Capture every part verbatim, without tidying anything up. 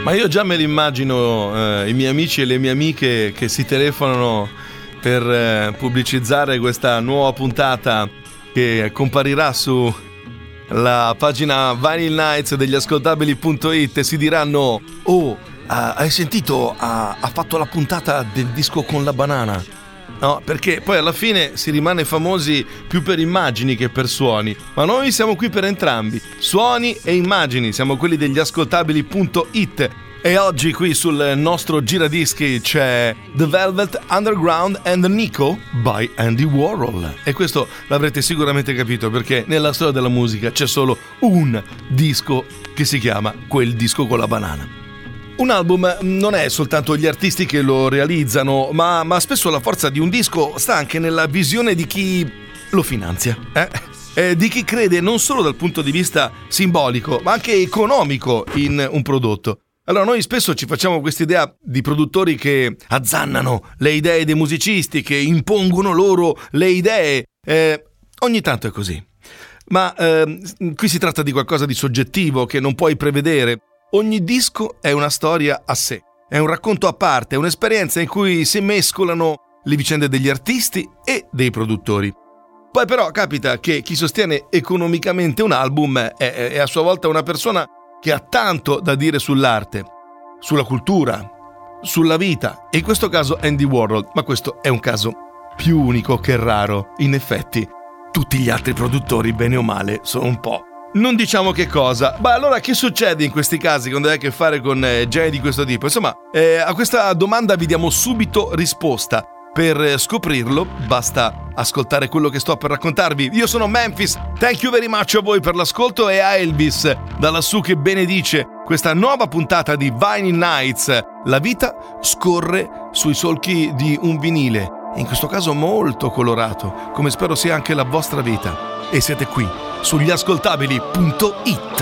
Ma io già me l'immagino, eh, i miei amici e le mie amiche che si telefonano per eh, pubblicizzare questa nuova puntata che comparirà su la pagina Vinyl Nights degli ascoltabili punto it e si diranno: oh, uh, hai sentito? Ha, ha fatto la puntata del disco con la banana. No, perché poi alla fine si rimane famosi più per immagini che per suoni, ma noi siamo qui per entrambi, suoni e immagini, siamo quelli degli ascoltabili punto it. E oggi qui sul nostro giradischi c'è The Velvet Underground and Nico by Andy Warhol. E questo l'avrete sicuramente capito, perché nella storia della musica c'è solo un disco che si chiama Quel disco con la banana. Un album non è soltanto gli artisti che lo realizzano, ma, ma spesso la forza di un disco sta anche nella visione di chi lo finanzia, eh? E di chi crede non solo dal punto di vista simbolico, ma anche economico in un prodotto. Allora noi spesso ci facciamo quest'idea di produttori che azzannano le idee dei musicisti, che impongono loro le idee. Eh, ogni tanto è così. Ma eh, qui si tratta di qualcosa di soggettivo che non puoi prevedere. Ogni disco è una storia a sé, è un racconto a parte, è un'esperienza in cui si mescolano le vicende degli artisti e dei produttori. Poi però capita che chi sostiene economicamente un album è, è a sua volta una persona che ha tanto da dire sull'arte, sulla cultura, sulla vita, e in questo caso Andy Warhol, ma questo è un caso più unico che raro. In effetti, tutti gli altri produttori, bene o male, sono un po'... non diciamo che cosa. Ma allora che succede in questi casi quando hai a che fare con eh, generi di questo tipo? Insomma, eh, a questa domanda vi diamo subito risposta. Per scoprirlo basta ascoltare quello che sto per raccontarvi. Io sono Memphis, thank you very much a voi per l'ascolto e a Elvis da lassù che benedice questa nuova puntata di Vinyl Nights. La vita scorre sui solchi di un vinile, e in questo caso molto colorato, come spero sia anche la vostra vita. E siete qui sugli ascoltabili punto it.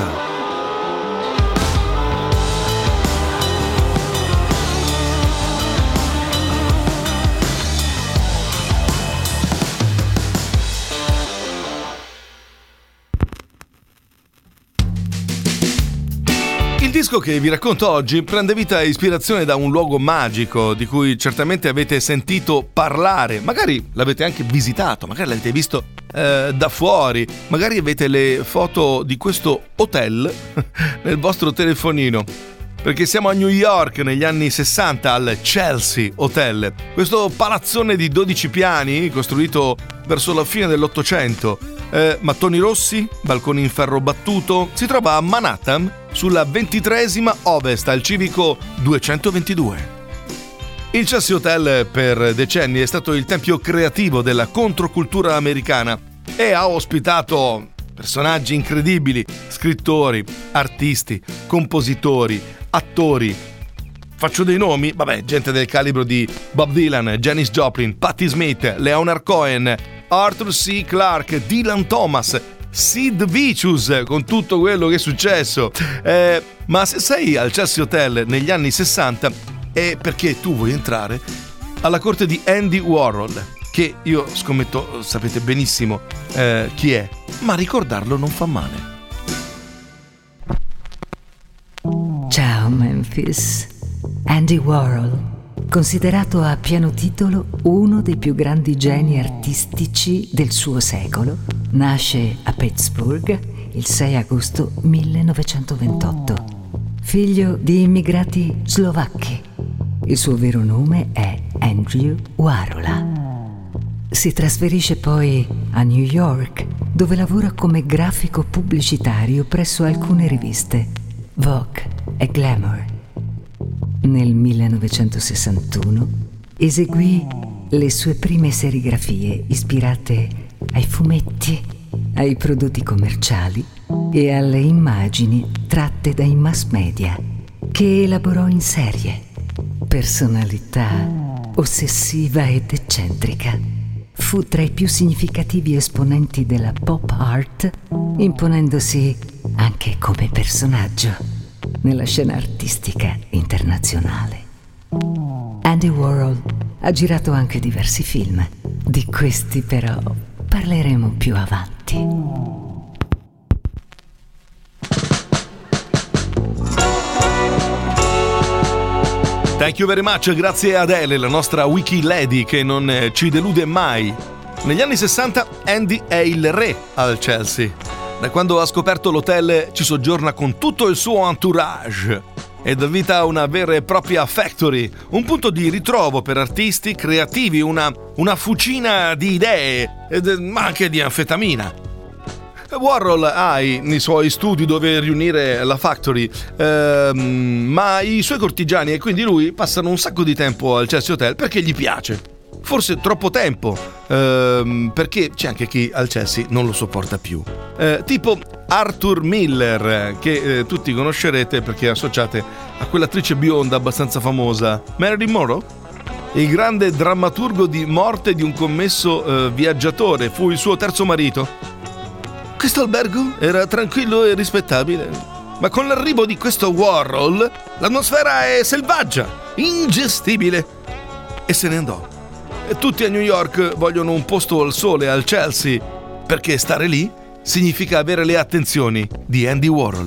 Il disco che vi racconto oggi prende vita e ispirazione da un luogo magico di cui certamente avete sentito parlare, magari l'avete anche visitato, magari l'avete visto eh, da fuori, magari avete le foto di questo hotel nel vostro telefonino, perché siamo a New York negli anni sessanta al Chelsea Hotel, questo palazzone di dodici piani costruito verso la fine dell'Ottocento. Eh, mattoni rossi, balconi in ferro battuto, si trova a Manhattan sulla ventitreesima ovest al civico duecentoventidue. Il Chelsea Hotel per decenni è stato il tempio creativo della controcultura americana e ha ospitato personaggi incredibili, scrittori, artisti, compositori, attori. Faccio dei nomi? Vabbè, gente del calibro di Bob Dylan, Janis Joplin, Patti Smith, Leonard Cohen, Arthur C. Clarke, Dylan Thomas, Sid Vicious, con tutto quello che è successo. Eh, ma se sei al Chelsea Hotel negli anni sessanta è perché tu vuoi entrare alla corte di Andy Warhol, che io scommetto sapete benissimo eh, chi è, ma ricordarlo non fa male. Ciao Memphis. Andy Warhol, considerato a pieno titolo uno dei più grandi geni artistici del suo secolo, nasce a Pittsburgh il sei agosto millenovecentoventotto, figlio di immigrati slovacchi. Il suo vero nome è Andrew Warhol. Si trasferisce poi a New York, dove lavora come grafico pubblicitario presso alcune riviste, Vogue e Glamour. Nel millenovecentosessantuno eseguì le sue prime serigrafie ispirate ai fumetti, ai prodotti commerciali e alle immagini tratte dai mass media, che elaborò in serie. Personalità ossessiva ed eccentrica, fu tra i più significativi esponenti della pop art, imponendosi anche come personaggio nella scena artistica internazionale. Andy Warhol ha girato anche diversi film, di questi però parleremo più avanti. Thank you very much, grazie a Adele, la nostra wiki lady che non eh, ci delude mai. Negli anni sessanta Andy è il re al Chelsea. Da quando ha scoperto l'hotel ci soggiorna con tutto il suo entourage e dà vita a una vera e propria factory, un punto di ritrovo per artisti creativi, una, una fucina di idee, ed, ma anche di anfetamina. Warhol ha i, i suoi studi dove riunire la factory, ehm, ma i suoi cortigiani e quindi lui passano un sacco di tempo al Chelsea Hotel perché gli piace. Forse troppo tempo, ehm, perché c'è anche chi al Chelsea non lo sopporta più. Eh, tipo Arthur Miller, che eh, tutti conoscerete perché associate a quell'attrice bionda abbastanza famosa, Marilyn Monroe. Il grande drammaturgo di Morte di un commesso eh, viaggiatore, fu il suo terzo marito. Questo albergo era tranquillo e rispettabile, ma con l'arrivo di questo Warhol l'atmosfera è selvaggia, ingestibile, e se ne andò. E tutti a New York vogliono un posto al sole al Chelsea, perché stare lì significa avere le attenzioni di Andy Warhol.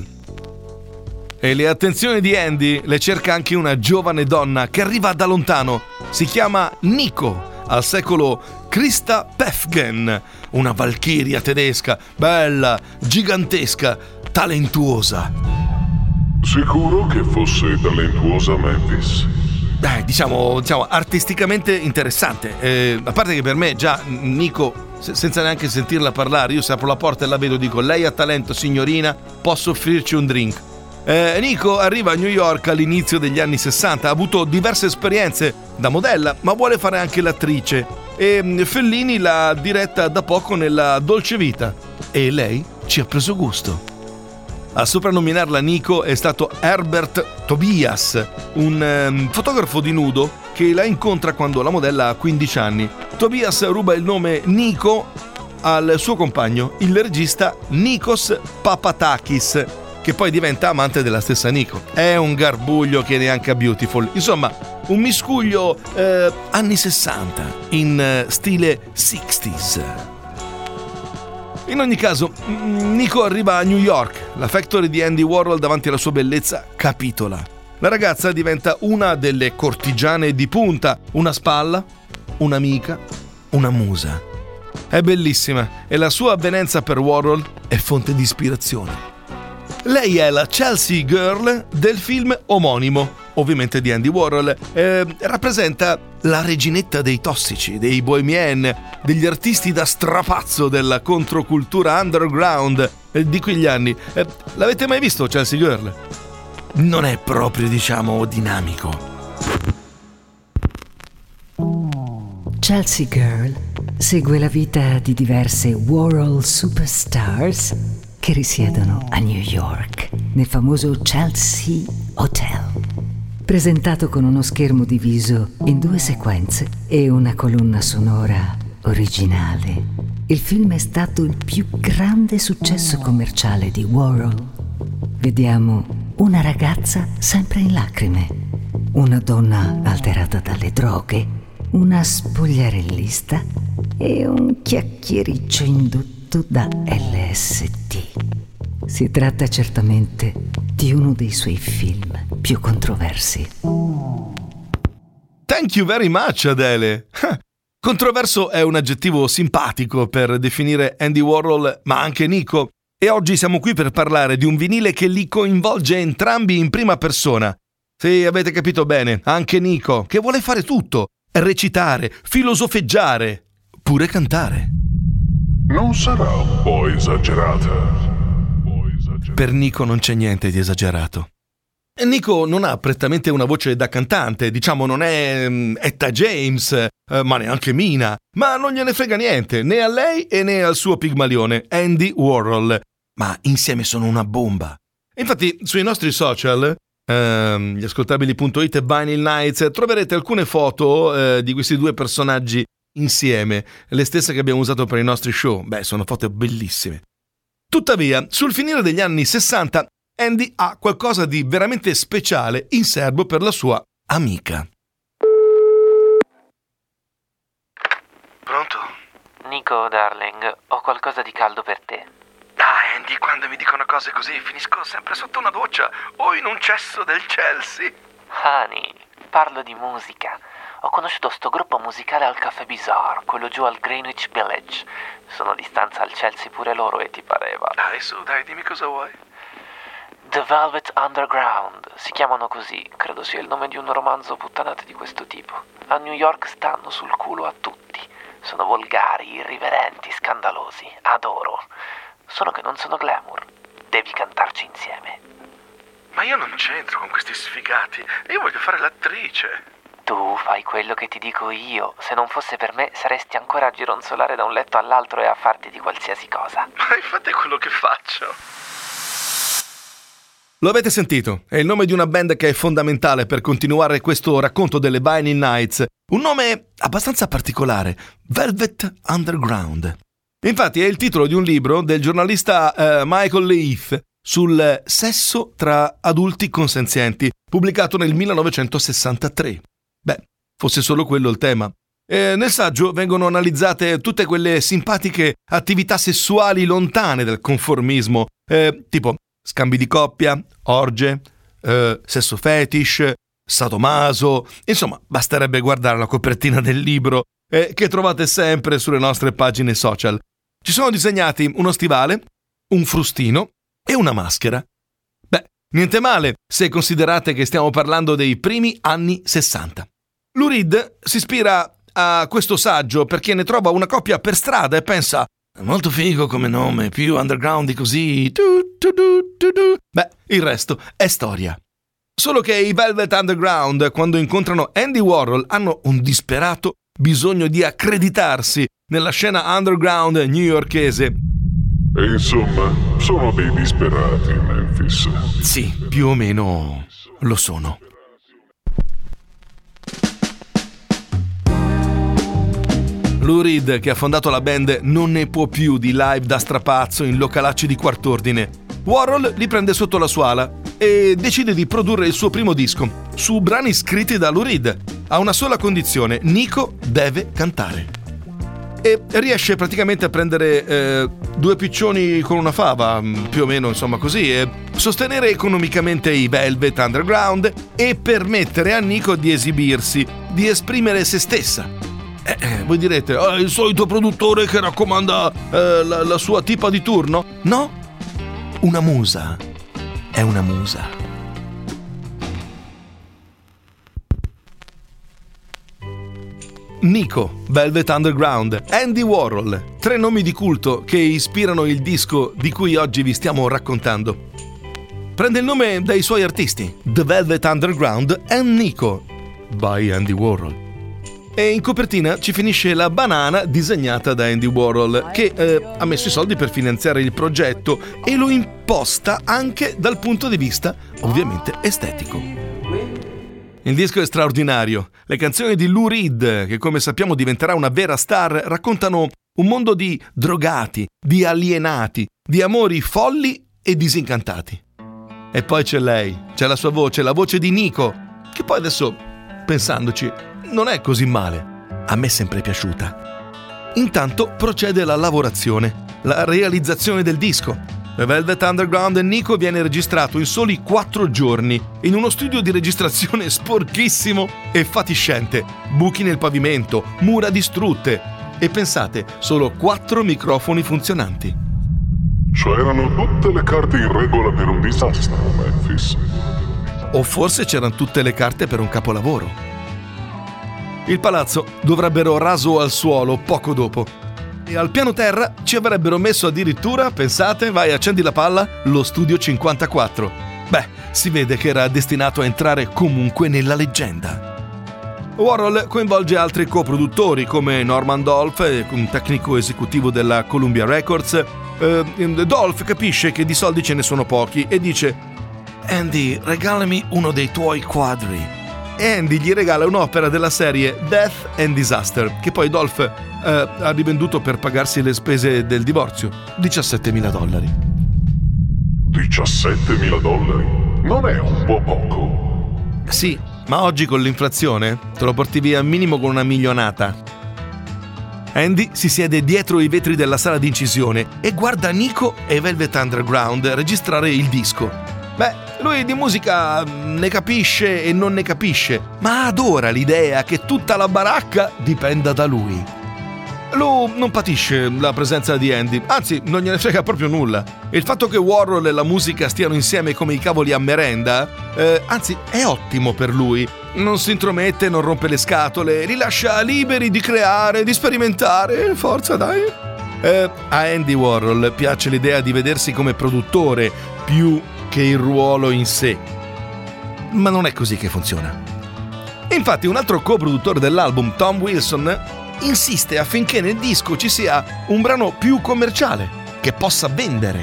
E le attenzioni di Andy le cerca anche una giovane donna che arriva da lontano. Si chiama Nico, al secolo Christa Päffgen, una valchiria tedesca, bella, gigantesca, talentuosa. Sicuro che fosse talentuosa Memphis? Eh, diciamo, diciamo artisticamente interessante. Eh, a parte che per me già Nico, se, senza neanche sentirla parlare, io se apro la porta e la vedo dico: lei ha talento, signorina, posso offrirci un drink. Eh, Nico arriva a New York all'inizio degli anni sessanta, ha avuto diverse esperienze da modella, ma vuole fare anche l'attrice, e Fellini l'ha diretta da poco nella Dolce Vita e lei ci ha preso gusto. A soprannominarla Nico è stato Herbert Tobias, un um, fotografo di nudo che la incontra quando la modella ha quindici anni. Tobias ruba il nome Nico al suo compagno, il regista Nikos Papatakis, che poi diventa amante della stessa Nico. È un garbuglio che neanche a Beautiful. Insomma, un miscuglio eh, anni sessanta in eh, stile sessanta. In ogni caso, Nico arriva a New York. La factory di Andy Warhol davanti alla sua bellezza capitola. La ragazza diventa una delle cortigiane di punta, una spalla, un'amica, una musa. È bellissima e la sua avvenenza per Warhol è fonte di ispirazione. Lei è la Chelsea Girl del film omonimo, ovviamente di Andy Warhol. Eh, rappresenta la reginetta dei tossici, dei bohemien, degli artisti da strapazzo della controcultura underground eh, di quegli anni. Eh, l'avete mai visto Chelsea Girl? Non è proprio, diciamo, dinamico. Chelsea Girl segue la vita di diverse Warhol superstars che risiedono a New York, nel famoso Chelsea Hotel. Presentato con uno schermo diviso in due sequenze e una colonna sonora originale, il film è stato il più grande successo commerciale di Warhol. Vediamo una ragazza sempre in lacrime, una donna alterata dalle droghe, una spogliarellista e un chiacchiericcio indotto da L S D. Si tratta certamente di uno dei suoi film più controversi. Thank you very much, Adele. Controverso è un aggettivo simpatico per definire Andy Warhol, ma anche Nico. E oggi siamo qui per parlare di un vinile che li coinvolge entrambi in prima persona. Sì, avete capito bene, anche Nico, che vuole fare tutto: recitare, filosofeggiare, pure cantare. Non sarà un po' esagerata? Per Nico non c'è niente di esagerato. E Nico non ha prettamente una voce da cantante, diciamo non è um, Etta James, uh, ma neanche Mina, ma non gliene frega niente, né a lei e né al suo pigmalione, Andy Warhol. Ma insieme sono una bomba. Infatti sui nostri social, uh, gli ascoltabili punto it e Vinyl Nights, troverete alcune foto uh, di questi due personaggi insieme, le stesse che abbiamo usato per i nostri show. Beh, sono foto bellissime. Tuttavia, sul finire degli anni sessanta, Andy ha qualcosa di veramente speciale in serbo per la sua amica. Pronto? Nico, darling, ho qualcosa di caldo per te. Ah, Andy, quando mi dicono cose così finisco sempre sotto una doccia o in un cesso del Chelsea. Honey, parlo di musica. Ho conosciuto sto gruppo musicale al Café Bizarre, quello giù al Greenwich Village. Sono di stanza al Chelsea pure loro e ti pareva. Dai, su, dai, dimmi cosa vuoi. The Velvet Underground, si chiamano così, credo sia il nome di un romanzo puttanate di questo tipo. A New York stanno sul culo a tutti. Sono volgari, irriverenti, scandalosi. Adoro. Solo che non sono glamour. Devi cantarci insieme. Ma io non c'entro con questi sfigati. Io voglio fare l'attrice. Tu fai quello che ti dico io. Se non fosse per me saresti ancora a gironzolare da un letto all'altro e a farti di qualsiasi cosa. Ma infatti è quello che faccio. Lo avete sentito? È il nome di una band che è fondamentale per continuare questo racconto delle Vinyl Nights. Un nome abbastanza particolare, Velvet Underground. Infatti è il titolo di un libro del giornalista eh, Michael Leith sul sesso tra adulti consenzienti, pubblicato nel millenovecentosessantatré. Beh, fosse solo quello il tema. E nel saggio vengono analizzate tutte quelle simpatiche attività sessuali lontane dal conformismo, eh, tipo scambi di coppia, orge, eh, sesso fetish, sadomaso. Insomma, basterebbe guardare la copertina del libro, eh, che trovate sempre sulle nostre pagine social. Ci sono disegnati uno stivale, un frustino e una maschera. Beh, niente male se considerate che stiamo parlando dei primi anni sessanta. Lou Reed si ispira a questo saggio perché ne trova una coppia per strada e pensa: molto figo come nome, più underground di così. Tu, tu, tu, tu, tu. Beh, il resto è storia. Solo che i Velvet Underground, quando incontrano Andy Warhol, hanno un disperato bisogno di accreditarsi nella scena underground newyorkese. E insomma, sono dei disperati, Memphis. Sì, più o meno lo sono. Lou Reed, che ha fondato la band, non ne può più di live da strapazzo in localacci di quart'ordine. Warhol li prende sotto la sua ala e decide di produrre il suo primo disco, su brani scritti da Lou Reed, a una sola condizione: Nico deve cantare. E riesce praticamente a prendere eh, due piccioni con una fava, più o meno, insomma così, e sostenere economicamente i Velvet Underground e permettere a Nico di esibirsi, di esprimere se stessa. Eh, eh, voi direte, oh, il solito produttore che raccomanda eh, la, la sua tipa di turno? No, una musa è una musa. Nico, Velvet Underground, Andy Warhol, tre nomi di culto che ispirano il disco di cui oggi vi stiamo raccontando. Prende il nome dai suoi artisti, The Velvet Underground and Nico, by Andy Warhol. E in copertina ci finisce la banana disegnata da Andy Warhol, che eh, ha messo i soldi per finanziare il progetto e lo imposta anche dal punto di vista, ovviamente, estetico. Il disco è straordinario. Le canzoni di Lou Reed, che come sappiamo diventerà una vera star, raccontano un mondo di drogati, di alienati, di amori folli e disincantati. E poi c'è lei, c'è la sua voce, la voce di Nico, che poi adesso, pensandoci, non è così male. A me è sempre piaciuta. Intanto procede la lavorazione, la realizzazione del disco. The Velvet Underground e Nico viene registrato in soli quattro giorni in uno studio di registrazione sporchissimo e fatiscente, buchi nel pavimento, mura distrutte e pensate, solo quattro microfoni funzionanti. C'erano tutte le carte in regola per un disastro, Memphis. O forse c'erano tutte le carte per un capolavoro. Il palazzo dovrebbero raso al suolo poco dopo. E al piano terra ci avrebbero messo addirittura, pensate, vai accendi la palla, lo studio cinquantaquattro. Beh, si vede che era destinato a entrare comunque nella leggenda. Warhol coinvolge altri coproduttori come Norman Dolph, un tecnico esecutivo della Columbia Records. Eh, Dolph capisce che di soldi ce ne sono pochi e dice: Andy, regalami uno dei tuoi quadri. E Andy gli regala un'opera della serie Death and Disaster, che poi Dolph eh, ha rivenduto per pagarsi le spese del divorzio, diciassettemila dollari. diciassettemila dollari? Non è un po' poco? Sì, ma oggi con l'inflazione te lo porti via minimo con una milionata. Andy si siede dietro i vetri della sala di incisione e guarda Nico e Velvet Underground registrare il disco. Beh, Lui di musica ne capisce e non ne capisce, ma adora l'idea che tutta la baracca dipenda da lui. Lou non patisce la presenza di Andy, anzi non gliene frega proprio nulla. Il fatto che Warhol e la musica stiano insieme come i cavoli a merenda, eh, anzi è ottimo per lui. Non si intromette, non rompe le scatole, li lascia liberi di creare, di sperimentare, forza dai. Eh, a Andy Warhol piace l'idea di vedersi come produttore più che il ruolo in sé. Ma non è così che funziona. Infatti un altro co-produttore dell'album, Tom Wilson, insiste affinché nel disco ci sia un brano più commerciale, che possa vendere.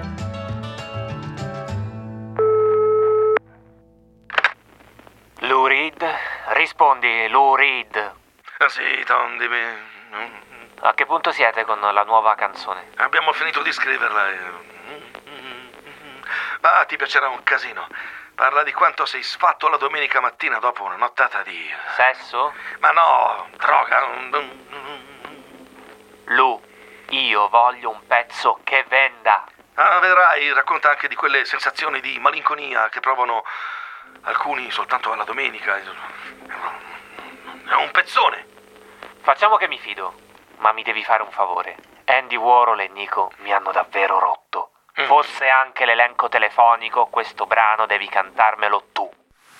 Lou Reed? Rispondi, Lou Reed. Ah sì, Tom, dimmi. A che punto siete con la nuova canzone? Abbiamo finito di scriverla e... Ah, ti piacerà un casino. Parla di quanto sei sfatto la domenica mattina dopo una nottata di... Sesso? Ma no, droga. Lou, io voglio un pezzo che venda. Ah, vedrai, racconta anche di quelle sensazioni di malinconia che provano alcuni soltanto alla domenica. È un pezzone. Facciamo che mi fido, ma mi devi fare un favore. Andy Warhol e Nico mi hanno davvero rotto. Forse anche l'elenco telefonico, questo brano devi cantarmelo tu.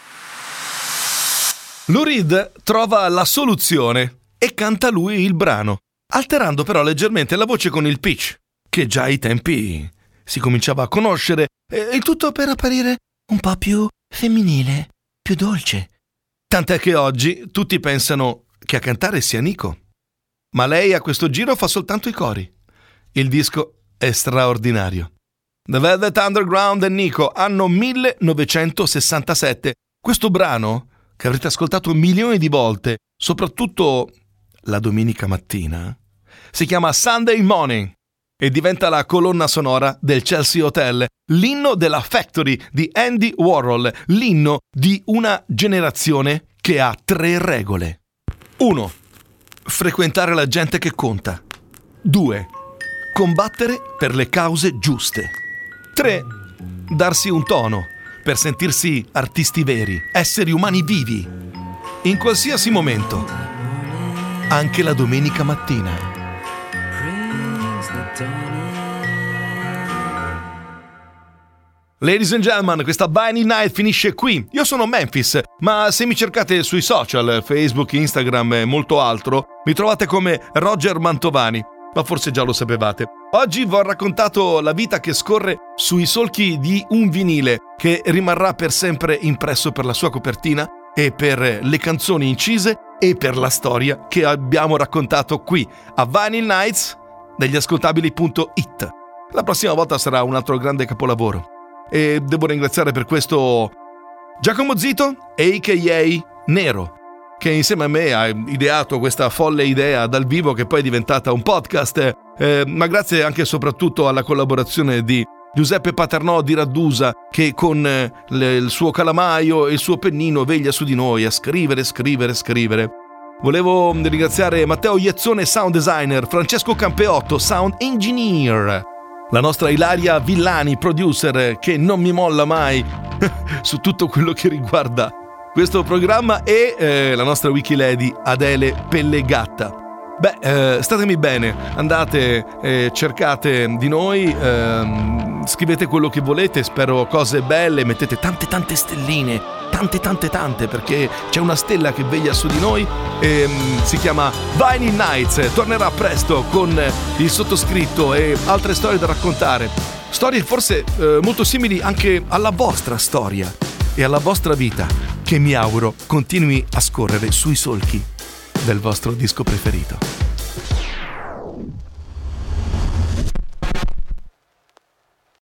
Lou Reed trova la soluzione e canta lui il brano, alterando però leggermente la voce con il pitch, che già ai tempi si cominciava a conoscere, e il tutto per apparire un po' più femminile, più dolce. Tant'è che oggi tutti pensano che a cantare sia Nico, ma lei a questo giro fa soltanto i cori. Il disco è straordinario. The Velvet Underground e Nico, anno millenovecentosessantasette. Questo brano, che avrete ascoltato milioni di volte, soprattutto la domenica mattina, si chiama Sunday Morning e diventa la colonna sonora del Chelsea Hotel, l'inno della Factory di Andy Warhol, l'inno di una generazione che ha tre regole. uno. Frequentare la gente che conta. due. Combattere per le cause giuste. tre. Darsi un tono per sentirsi artisti veri, esseri umani vivi, in qualsiasi momento, anche la domenica mattina. Ladies and gentlemen, questa Vinyl Night finisce qui. Io sono Memphis, ma se mi cercate sui social, Facebook, Instagram e molto altro, mi trovate come Roger Mantovani, ma forse già lo sapevate. Oggi vi ho raccontato la vita che scorre sui solchi di un vinile che rimarrà per sempre impresso per la sua copertina e per le canzoni incise e per la storia che abbiamo raccontato qui a Vinyl Nights degli ascoltabili punto it. La prossima volta sarà un altro grande capolavoro e devo ringraziare per questo Giacomo Zito, a k a. Nero, che insieme a me ha ideato questa folle idea dal vivo che poi è diventata un podcast, eh, ma grazie anche e soprattutto alla collaborazione di Giuseppe Paternò di Raddusa, che con eh, le, il suo calamaio e il suo pennino veglia su di noi a scrivere, scrivere, scrivere. Volevo ringraziare Matteo Iezzone, sound designer, Francesco Campeotto, sound engineer, la nostra Ilaria Villani, producer, che non mi molla mai su tutto quello che riguarda questo programma, e eh, la nostra Wikilady Adele Pellegatta. Beh, eh, statemi bene, andate, eh, cercate di noi, eh, scrivete quello che volete, spero cose belle, mettete tante tante stelline, tante tante tante, perché c'è una stella che veglia su di noi e um, si chiama Vinyl Nights. Tornerà presto con il sottoscritto e altre storie da raccontare, storie forse eh, molto simili anche alla vostra storia e alla vostra vita, che mi auguro continui a scorrere sui solchi del vostro disco preferito.